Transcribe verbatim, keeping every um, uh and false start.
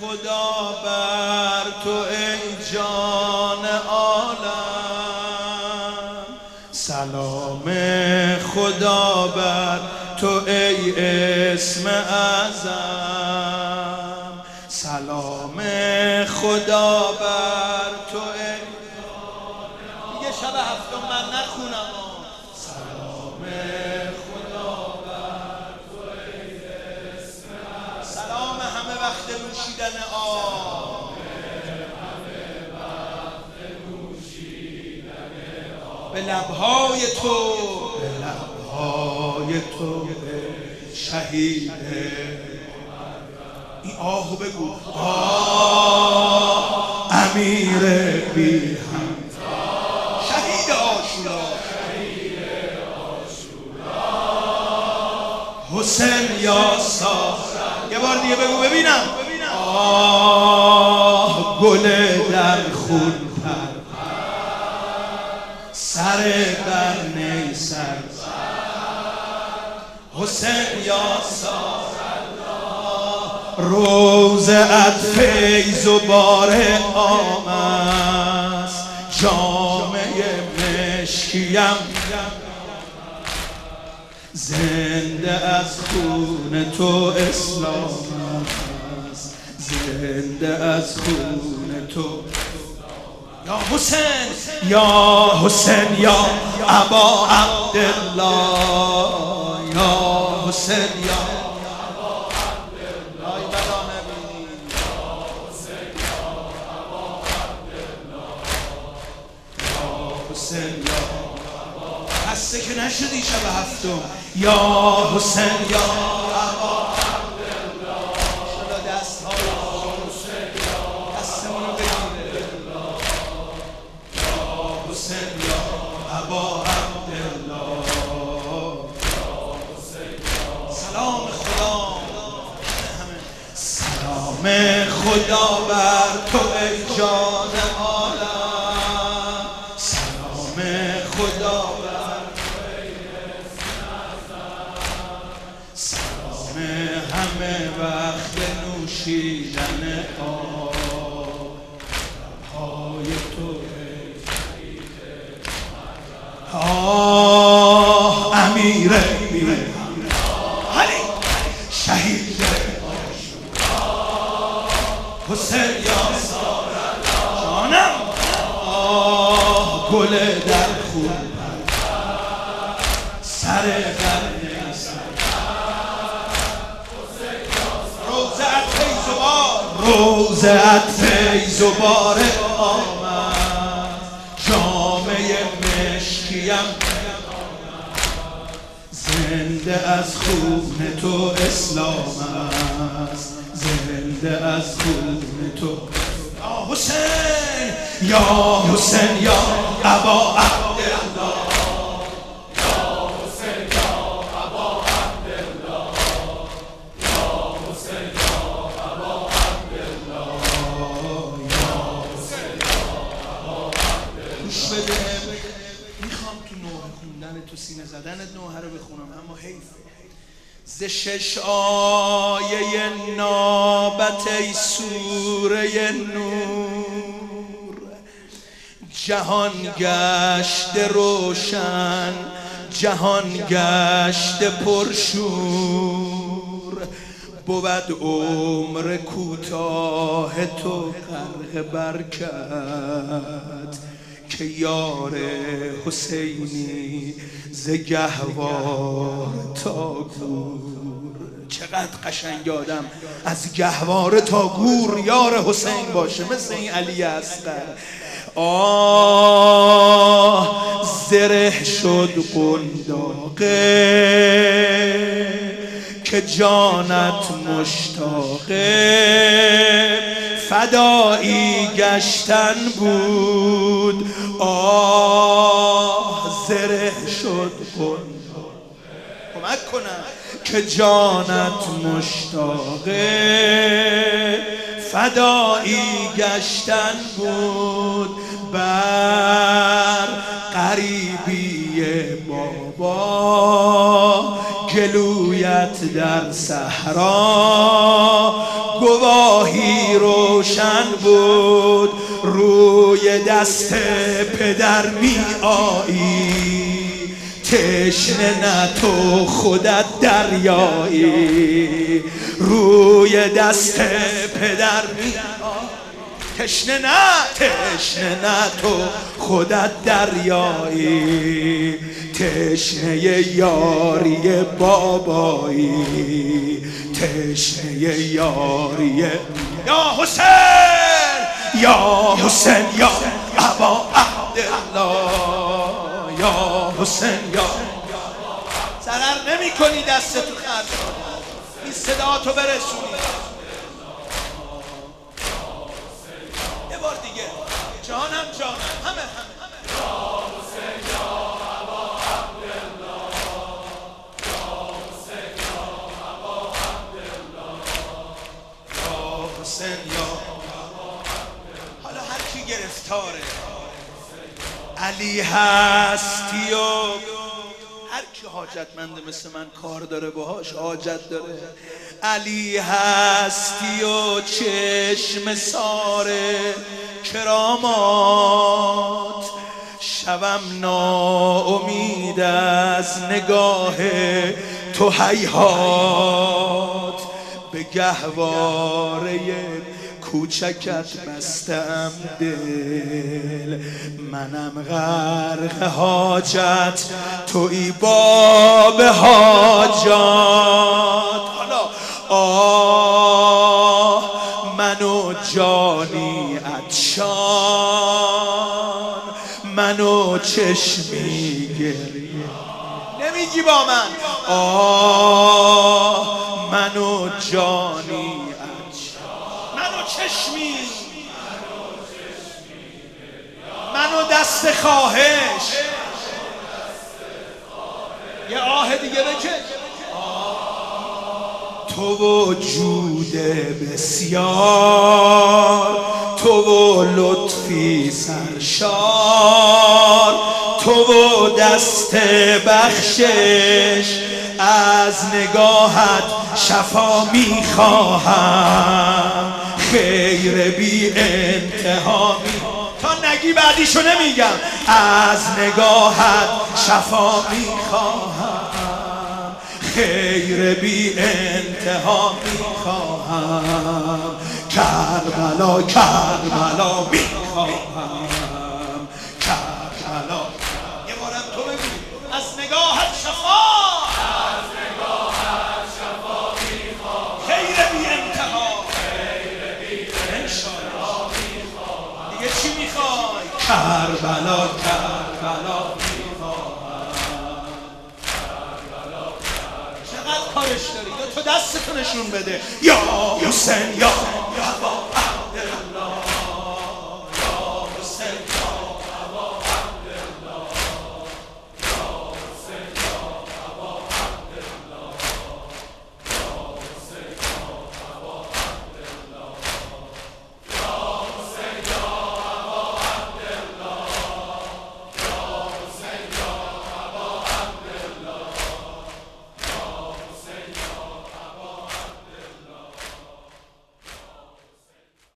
خدا بر تو ای جان عالم، سلام خدا بر تو ای اسم اعظم، سلام خدا بر تو ای دیگه شب هفتم من نخونم. سلام خدا بر تو ای اسم اعظم، سلام همه وقت نوشیدن آب، به لبهای تو، به لبهای تو شهید. این آهو بگو. آه امیر بی هم، شهید عاشورا، حسین یاسا. یه بار دیگه بگو ببینم. آه گل در خون پر، سر در نیسر، حسین یاسا. روزت فیض و بار آمد، جامعه مشکیم زنده از خون تو اسلام است، زنده از خون تو. یا حسین یا حسین یا ابا عبدالله، یا حسین یا خسته که نشدی شب هفتم. یا حسین یا ابا عبدالله، شلا دست ها دستمونو بگیره. یا حسین یا ابا عبدالله، سلام خدا، سلام خدا بر تو ای جان عالم، سلام خدا بر همه وقت نوشیدن آب، های تو آه امیر بی علی شهید حسین یاسا جانم. آه گل در خون سر در روزت فیض و بار آمد، جامعه مشکیم زنده از خون تو اسلام است، زنده از خون تو. یا حسین یا حسین یا ابا عبدالله، میخوام تو نوحه خوندن تو سینه زدنت نوحه رو بخونم، اما حیفه. ز شش آیه نابت ای سوره نور، جهان گشت روشن، جهان گشت پرشور، بود عمر کوتاه تو غرق برکت، که یار حسینی ز گهوار تا گور. چقدر قشنگ آدم از گهواره تا گور یار حسین باشه، مثل این علی اصغر. آه زره شد قنداقه که جانت مشتاقه، فدایی گشتن بود. آه زره شد قنداقه، کمک کنم، که جانت مشتاقه، فدایی گشتن بود بر غریبی بابا. گلویت در صحرا گواهی روشن بود روی دست پدر می آیی تشنه نه تو خودت دریایی روی دست پدر می تشنه نه تشنه نه تو خودت دریایی تشنه یاری بابایی تشنه یاری یا حسین یا حسین یا ابا عبدالله یا حسین یا ضرر نمی کنی دست تو خرج این صدا تو برسونی یه بار دیگه جانم جانم همه همه یا حسین یا ابا عبدالله یا حسین یا ابا عبدالله یا حسین یا حالا هر کی گرفتاره علی هستی و هر کی حاجتمند مثل من کار داره باهاش حاجت داره علی هستی و چشم ساره کرامات شبم ناامید از نگاه تو هیهات به گهواره کوچکت بستم دل منم غرق حاجت تویی باب حاجات حالا آه منو جانی عطشان منو چشمی گریه نمیگی با من آه منو جانی چشمی منو دست خواهش یه آه دیگه بکش تو وجود بسیار تو و لطفی سرشار تو و دست بخشش از نگاهت شفا میخواهم خیر بی انتها تا نگی بعدیشو نمیگم از نگاهت شفا میخواهم خیر بی انتها میخواهم کربلا کربلا میخواهم کربلا یه بارم تو بگو از نگاهت شفا از نگاهت شفا میخواهم خیر بی انتها دیگه چی میخوای؟ کربلا کربلا میخواهم چقدر کارش داری؟ تو دستتو نشون بده یا حسین یا ابا